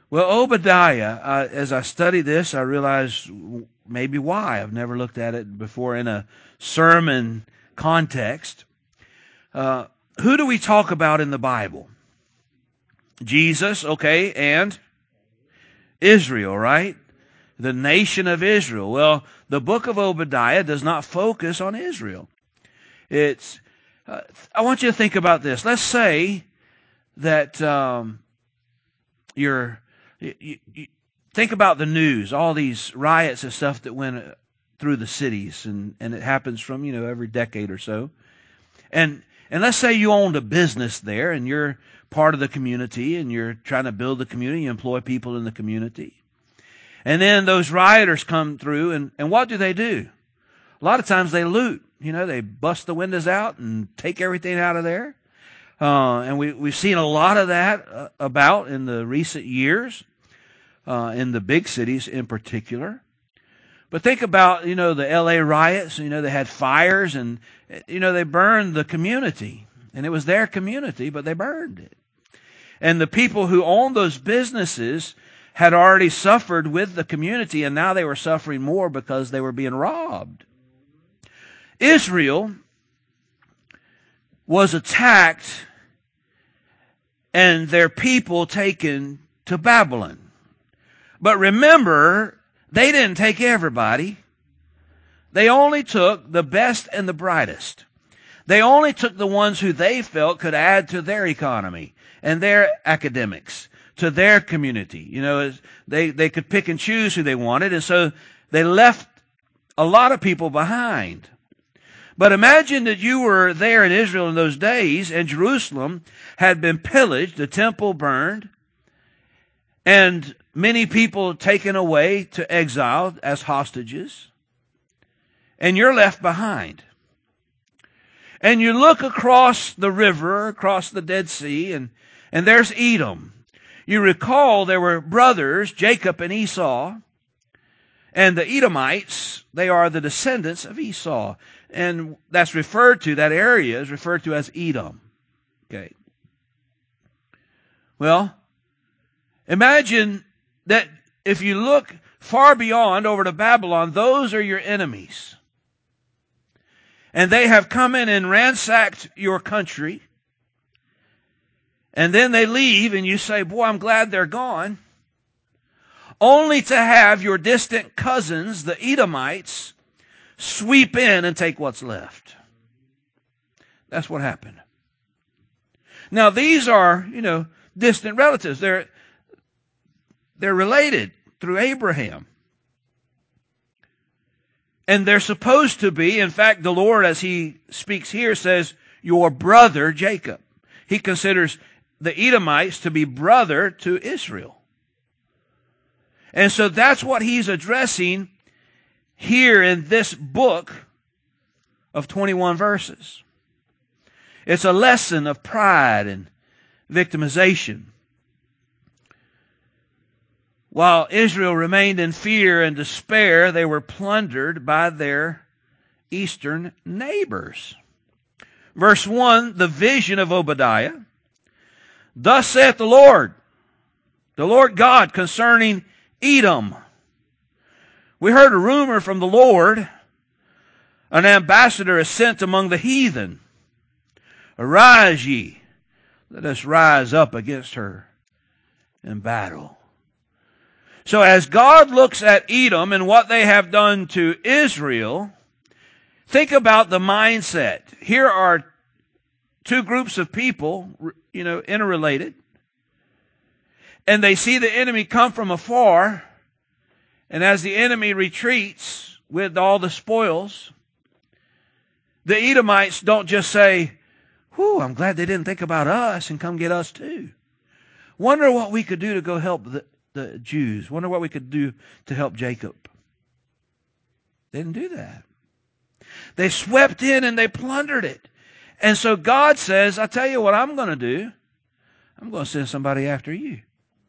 Well, Obadiah, as I study this, I realize maybe why. I've never looked at it before in a sermon context. Who do we talk about in the Bible? Jesus, okay, and Israel, right? The nation of Israel. Well, the book of Obadiah does not focus on Israel. I want you to think about this. Let's say that you think about the news, all these riots and stuff that went through the cities, and it happens from, every decade or so. And let's say you owned a business there, and you're part of the community, and you're trying to build the community, you employ people in the community. And then those rioters come through, and what do? A lot of times they loot. They bust the windows out and take everything out of there. And we've seen a lot of that about in the recent years, in the big cities in particular. But think about, the LA riots. They had fires, and, they burned the community. And it was their community, but they burned it. And the people who owned those businesses had already suffered with the community, and now they were suffering more because they were being robbed. Israel was attacked and their people taken to Babylon. But remember, they didn't take everybody. They only took the best and the brightest. They only took the ones who they felt could add to their economy and their academics, to their community. They could pick and choose who they wanted, and so they left a lot of people behind. But imagine that you were there in Israel in those days, and Jerusalem had been pillaged, the temple burned, and many people taken away to exile as hostages, and you're left behind. And you look across the river, across the Dead Sea, and there's Edom. You recall there were brothers, Jacob and Esau, and the Edomites, they are the descendants of Esau. And that area is referred to as Edom. Okay. Well, imagine that if you look far beyond over to Babylon, those are your enemies. And they have come in and ransacked your country. And then they leave, and you say, boy, I'm glad they're gone. Only to have your distant cousins, the Edomites, sweep in and take what's left. That's what happened. Now, these are, distant relatives. They're related through Abraham. And they're supposed to be, in fact, the Lord, as he speaks here, says, your brother Jacob. He considers the Edomites to be brother to Israel. And so that's what he's addressing here in this book of 21 verses. It's a lesson of pride and victimization. While Israel remained in fear and despair, they were plundered by their eastern neighbors. Verse 1, the vision of Obadiah. Thus saith the Lord God, concerning Edom. We heard a rumor from the Lord. An ambassador is sent among the heathen. Arise ye, let us rise up against her in battle. So as God looks at Edom and what they have done to Israel, think about the mindset. Here are two groups of people, interrelated. And they see the enemy come from afar. And as the enemy retreats with all the spoils, the Edomites don't just say, whew, I'm glad they didn't think about us and come get us too. Wonder what we could do to go help the Jews. Wonder what we could do to help Jacob. They didn't do that. They swept in and they plundered it. And so God says, I tell you what I'm going to do. I'm going to send somebody after you.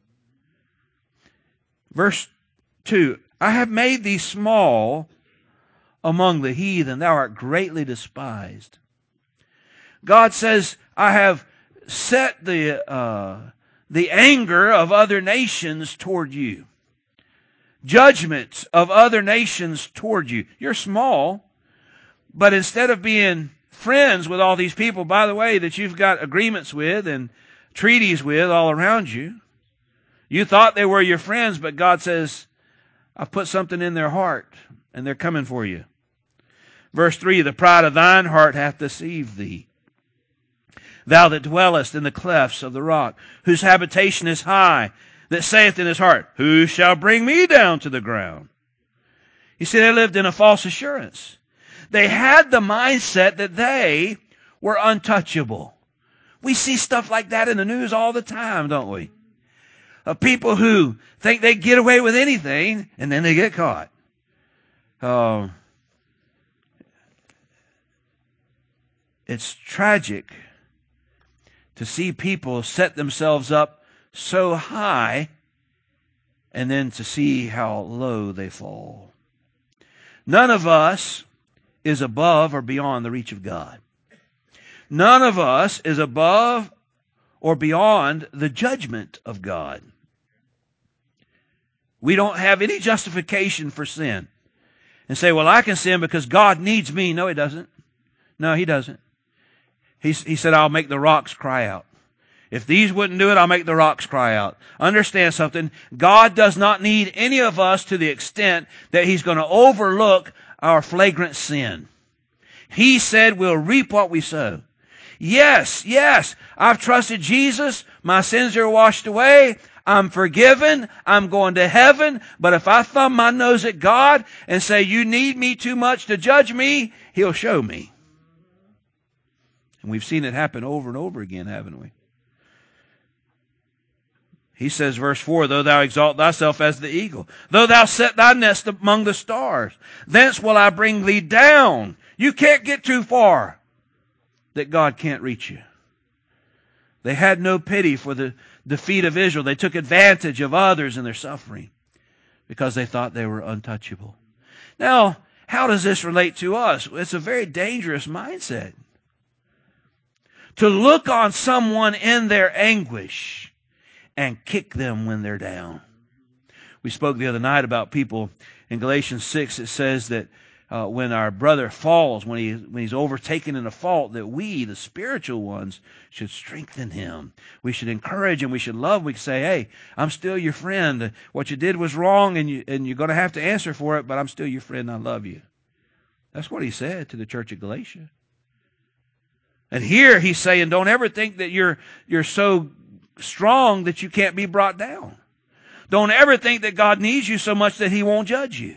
Verse 2, I have made thee small among the heathen. Thou art greatly despised. God says, I have set the the anger of other nations toward you. Judgment of other nations toward you. You're small, but instead of being friends with all these people, by the way, that you've got agreements with and treaties with all around you, you thought they were your friends, but God says, I've put something in their heart, and they're coming for you. Verse 3, the pride of thine heart hath deceived thee. Thou that dwellest in the clefts of the rock, whose habitation is high, that saith in his heart, who shall bring me down to the ground? You see, they lived in a false assurance. They had the mindset that they were untouchable. We see stuff like that in the news all the time, don't we? Of people who think they get away with anything, and then they get caught. It's tragic to see people set themselves up so high and then to see how low they fall. None of us is above or beyond the reach of God. None of us is above or beyond the judgment of God. We don't have any justification for sin and say, well, I can sin because God needs me. No, He doesn't. No, He doesn't. He said, I'll make the rocks cry out. If these wouldn't do it, I'll make the rocks cry out. Understand something. God does not need any of us to the extent that He's going to overlook our flagrant sin. He said we'll reap what we sow. Yes, I've trusted Jesus. My sins are washed away. I'm forgiven. I'm going to heaven. But if I thumb my nose at God and say, you need me too much to judge me, He'll show me. And we've seen it happen over and over again, haven't we? He says, verse 4, though thou exalt thyself as the eagle, though thou set thy nest among the stars, thence will I bring thee down. You can't get too far that God can't reach you. They had no pity for the defeat of Israel. They took advantage of others in their suffering because they thought they were untouchable. Now, how does this relate to us? It's a very dangerous mindset. To look on someone in their anguish and kick them when they're down. We spoke the other night about people in Galatians 6. It says that when our brother falls, when he's overtaken in a fault, that we, the spiritual ones, should strengthen him. We should encourage him. We should love. We can say, hey, I'm still your friend. What you did was wrong, and you're going to have to answer for it, but I'm still your friend and I love you. That's what he said to the church of Galatia. And here he's saying, don't ever think that you're so strong that you can't be brought down. Don't ever think that God needs you so much that He won't judge you.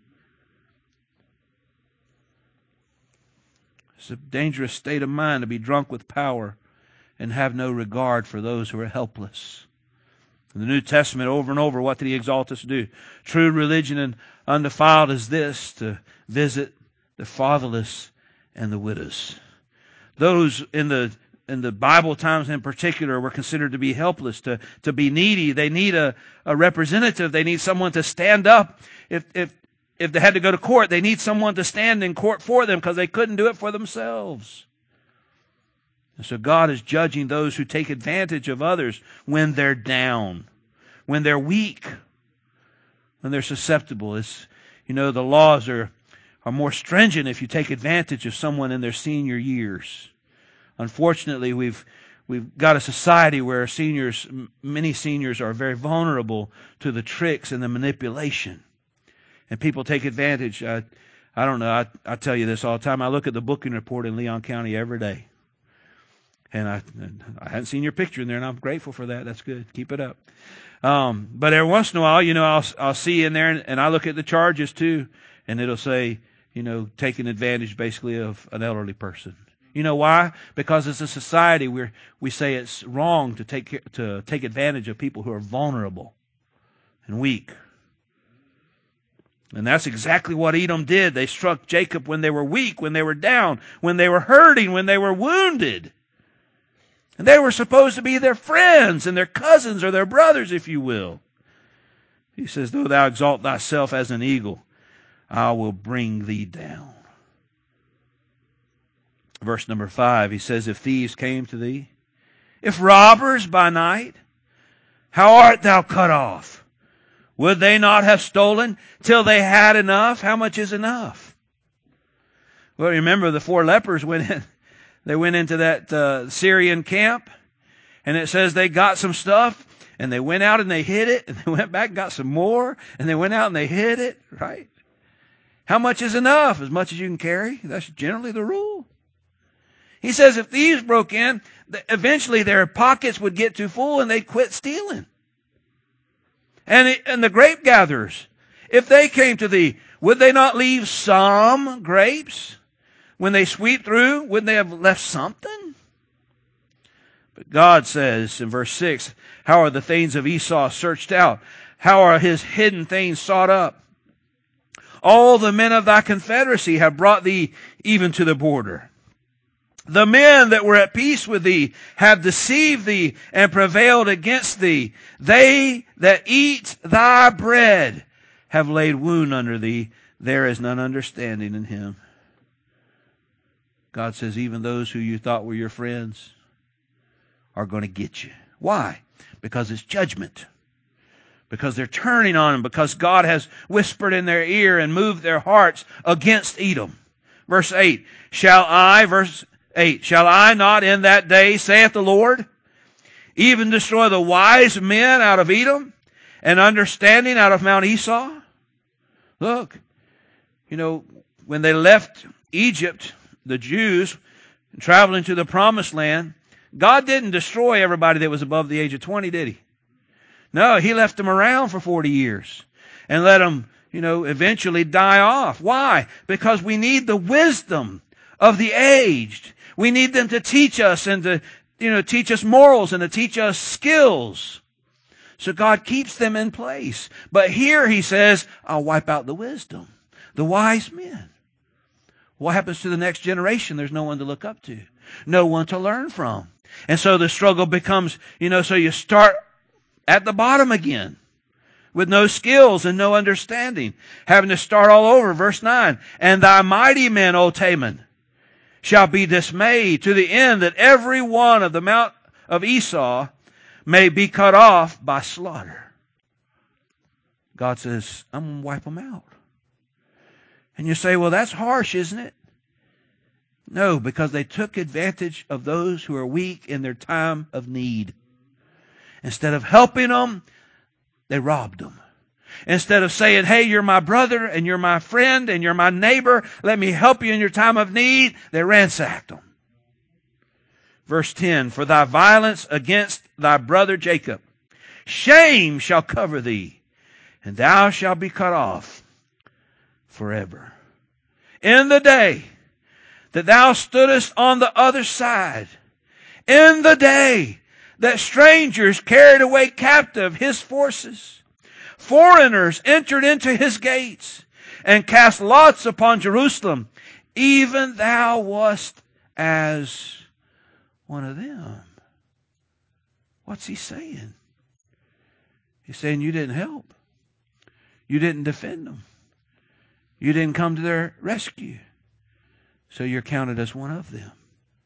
It's a dangerous state of mind to be drunk with power and have no regard for those who are helpless. In the New Testament, over and over, what did He exalt us to do? True religion and undefiled is this, to visit the fatherless and the widows. Those in the Bible times in particular were considered to be helpless, to be needy. They need a representative. They need someone to stand up. If they had to go to court, they need someone to stand in court for them because they couldn't do it for themselves. And so God is judging those who take advantage of others when they're down, when they're weak, when they're susceptible. It's, the laws are more stringent if you take advantage of someone in their senior years. Unfortunately, we've got a society where many seniors are very vulnerable to the tricks and the manipulation. And people take advantage. I don't know. I tell you this all the time. I look at the booking report in Leon County every day. And I hadn't seen your picture in there, and I'm grateful for that. That's good. Keep it up. But every once in a while, I'll see in there, and I look at the charges too, and it'll say, taking advantage basically of an elderly person. You know why? Because as a society, we say it's wrong to take advantage of people who are vulnerable and weak. And that's exactly what Edom did. They struck Jacob when they were weak, when they were down, when they were hurting, when they were wounded. And they were supposed to be their friends and their cousins or their brothers, if you will. He says, though thou exalt thyself as an eagle, I will bring thee down. Verse number 5, he says, if thieves came to thee, if robbers by night, How art thou cut off? Would they not have stolen till they had enough? How much is enough? Well, remember the 4 lepers went in. They went into that Syrian camp, and it says they got some stuff, and they went out and they hid it, and they went back and got some more, and they went out and they hid it, right? How much is enough? As much as you can carry. That's generally the rule. He says if thieves broke in, eventually their pockets would get too full and they'd quit stealing. And the grape gatherers, if they came to thee, would they not leave some grapes? When they sweep through, wouldn't they have left something? But God says in verse 6, how are the things of Esau searched out? How are his hidden things sought up? All the men of thy confederacy have brought thee even to the border. The men that were at peace with thee have deceived thee and prevailed against thee. They that eat thy bread have laid wound under thee. There is none understanding in him. God says even those who you thought were your friends are going to get you. Why? Because it's judgment. Because they're turning on him. Because God has whispered in their ear and moved their hearts against Edom. Verse 8, verse 8, shall I not in that day, saith the Lord, even destroy the wise men out of Edom and understanding out of Mount Esau? Look, when they left Egypt, the Jews traveling to the promised land, God didn't destroy everybody that was above the age of 20, did he? No, he left them around for 40 years and let them, eventually die off. Why? Because we need the wisdom of the aged. We need them to teach us and to, teach us morals and to teach us skills. So God keeps them in place. But here he says, I'll wipe out the wisdom, the wise men. What happens to the next generation? There's no one to look up to, no one to learn from. And so the struggle becomes, so you start at the bottom again with no skills and no understanding, having to start all over. Verse 9, and thy mighty men, O Taman, shall be dismayed to the end that every one of the mount of Esau may be cut off by slaughter. God says, I'm going to wipe them out. And you say, well, that's harsh, isn't it? No, because they took advantage of those who are weak in their time of need. Instead of helping them, they robbed them. Instead of saying, hey, you're my brother and you're my friend and you're my neighbor, let me help you in your time of need, they ransacked them. Verse 10, for thy violence against thy brother Jacob, shame shall cover thee, and thou shalt be cut off forever. In the day that thou stoodest on the other side, in the day that strangers carried away captive his forces, foreigners entered into his gates and cast lots upon Jerusalem, even thou wast as one of them. What's he saying? He's saying you didn't help. You didn't defend them. You didn't come to their rescue. So you're counted as one of them.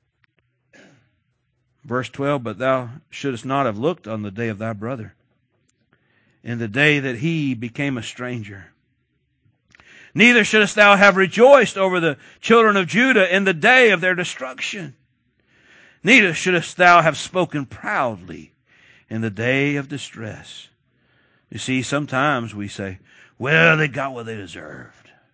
Verse 12, but thou shouldest not have looked on the day of thy brother, in the day that he became a stranger. Neither shouldest thou have rejoiced over the children of Judah in the day of their destruction. Neither shouldest thou have spoken proudly in the day of distress. You see, sometimes we say, well, they got what they deserved.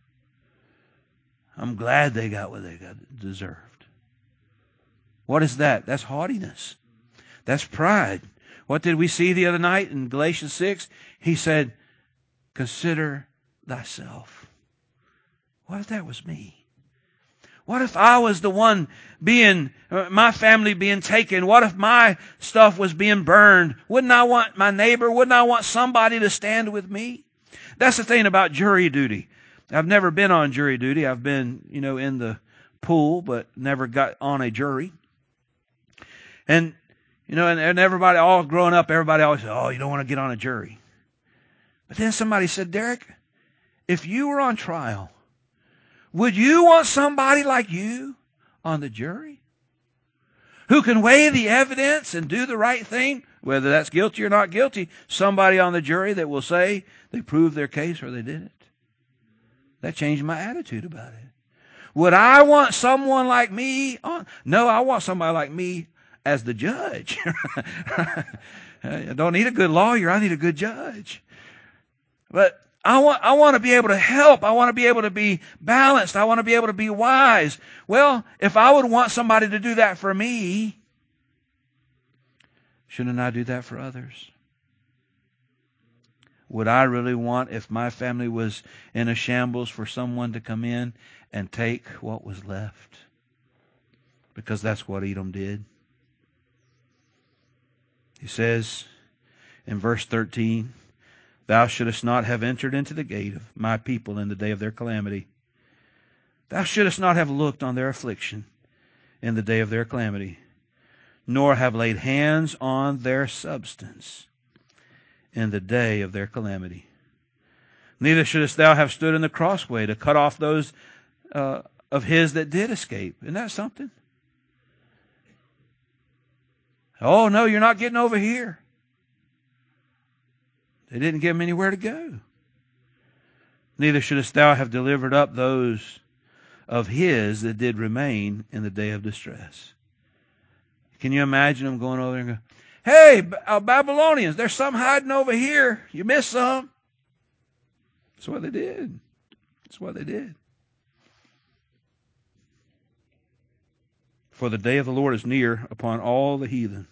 I'm glad they got what they deserved. What is that? That's haughtiness. That's pride. What did we see the other night in Galatians 6? He said, consider thyself. What if that was me? What if I was the one my family being taken? What if my stuff was being burned? Wouldn't I want my neighbor? Wouldn't I want somebody to stand with me? That's the thing about jury duty. I've never been on jury duty. I've been, in the pool, but never got on a jury. And, and everybody, all growing up, everybody always said, oh, you don't want to get on a jury. But then somebody said, Derek, if you were on trial, would you want somebody like you on the jury? Who can weigh the evidence and do the right thing Whether that's guilty or not guilty, somebody on the jury that will say they proved their case or they didn't. That changed my attitude about it. Would I want someone like me on? No, I want somebody like me as the judge. I don't need a good lawyer. I need a good judge. But I want to be able to help. I want to be able to be balanced. I want to be able to be wise. Well, if I would want somebody to do that for me, shouldn't I do that for others? Would I really want, if my family was in a shambles, for someone to come in and take what was left? Because that's what Edom did. He says in verse 13, Thou shouldest not have entered into the gate of my people in the day of their calamity. Thou shouldest not have looked on their affliction in the day of their calamity, nor have laid hands on their substance in the day of their calamity. Neither shouldest thou have stood in the crossway to cut off those of his that did escape. Isn't that something? Oh, no, you're not getting over here. They didn't give him anywhere to go. Neither shouldest thou have delivered up those of his that did remain in the day of distress. Can you imagine them going over there and going, Hey, Babylonians, there's some hiding over here. You missed some. That's what they did. That's what they did. For the day of the Lord is near upon all the heathen.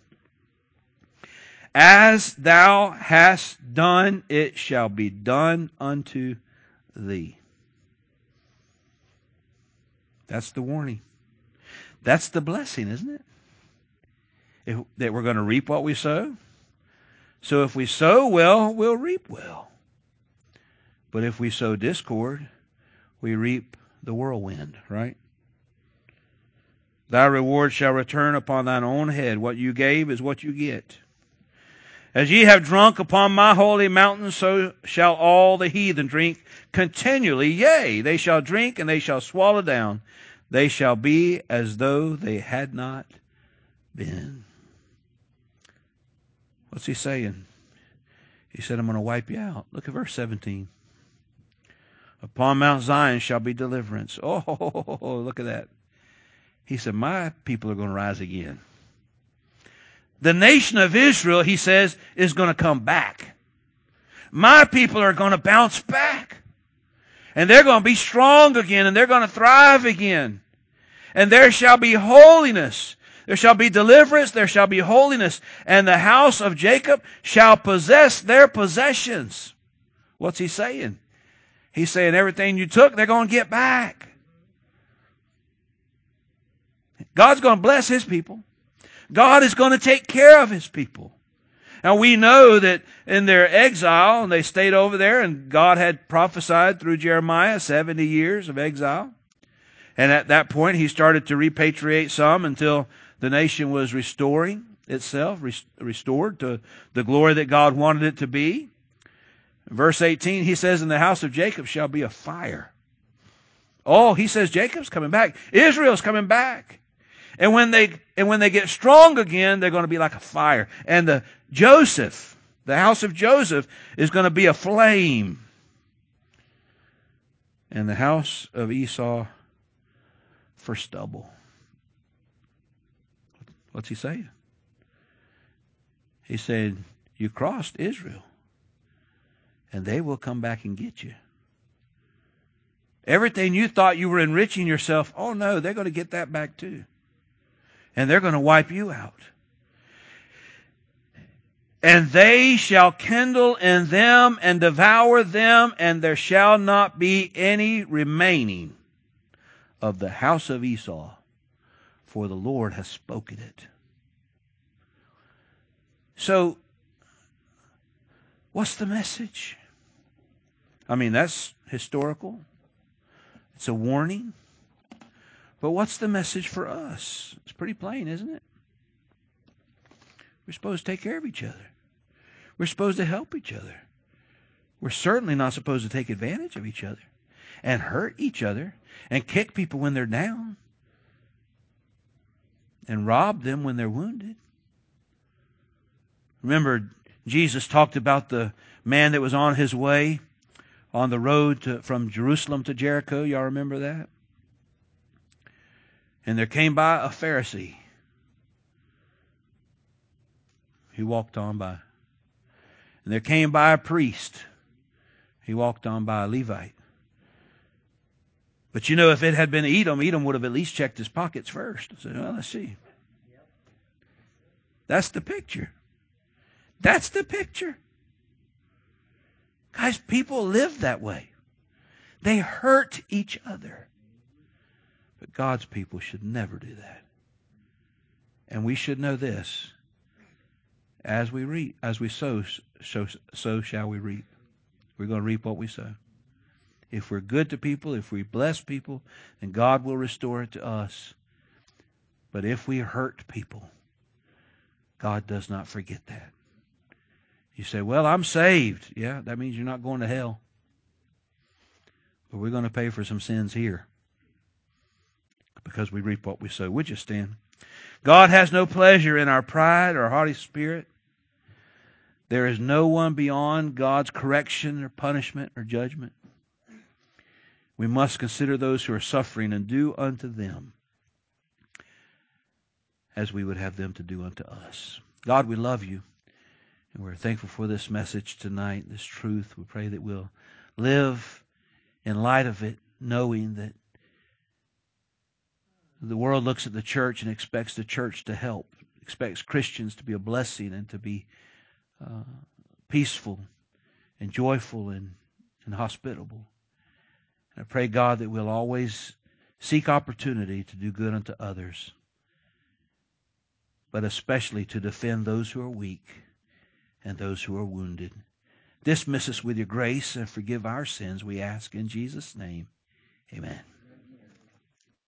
As thou hast done, it shall be done unto thee. That's the warning. That's the blessing, isn't it? That we're going to reap what we sow. So if we sow well, we'll reap well. But if we sow discord, we reap the whirlwind, right? Thy reward shall return upon thine own head. What you gave is what you get. As ye have drunk upon my holy mountain, so shall all the heathen drink continually. Yea, they shall drink and they shall swallow down. They shall be as though they had not been. What's he saying? He said, I'm going to wipe you out. Look at verse 17. Upon Mount Zion shall be deliverance. Oh, look at that. He said, my people are going to rise again. The nation of Israel, he says, is going to come back. My people are going to bounce back. And they're going to be strong again, and they're going to thrive again. And there shall be holiness. There shall be deliverance, there shall be holiness, and the house of Jacob shall possess their possessions. What's he saying? He's saying everything you took, they're going to get back. God's going to bless his people. God is going to take care of his people. Now we know that in their exile, and they stayed over there, and God had prophesied through Jeremiah 70 years of exile. And at that point, he started to repatriate some until the nation was restoring itself, restored to the glory that God wanted it to be. Verse 18, he says, in the house of Jacob shall be a fire. Oh, he says Jacob's coming back. Israel's coming back. And when they get strong again, they're going to be like a fire. And the house of Joseph is going to be a flame. And the house of Esau for stubble. What's he saying? He said, you crossed Israel, and they will come back and get you. Everything you thought you were enriching yourself, oh no, they're going to get that back too. And they're going to wipe you out. And they shall kindle in them and devour them, and there shall not be any remaining of the house of Esau, for the Lord has spoken it. So, what's the message? I mean, that's historical. It's a warning. But what's the message for us? It's pretty plain, isn't it? We're supposed to take care of each other. We're supposed to help each other. We're certainly not supposed to take advantage of each other and hurt each other and kick people when they're down and rob them when they're wounded. Remember, Jesus talked about the man that was on his way on the road from Jerusalem to Jericho. Y'all remember that? And there came by a Pharisee. He walked on by. And there came by a priest. He walked on by a Levite. But you know, if it had been Edom, Edom would have at least checked his pockets first. So, well, let's see. That's the picture. That's the picture. Guys, people live that way. They hurt each other. But God's people should never do that. And we should know this. As we sow, so shall we reap. We're going to reap what we sow. If we're good to people, if we bless people, then God will restore it to us. But if we hurt people, God does not forget that. You say, well, I'm saved. Yeah, that means you're not going to hell. But we're going to pay for some sins here because we reap what we sow. Would you stand? God has no pleasure in our pride or haughty spirit. There is no one beyond God's correction or punishment or judgment. We must consider those who are suffering and do unto them as we would have them to do unto us. God, we love you, and we're thankful for this message tonight, this truth. We pray that we'll live in light of it, knowing that the world looks at the church and expects the church to help, expects Christians to be a blessing and to be peaceful and joyful and hospitable. And I pray, God, that we'll always seek opportunity to do good unto others, but especially to defend those who are weak and those who are wounded. Dismiss us with your grace and forgive our sins, we ask in Jesus' name. Amen.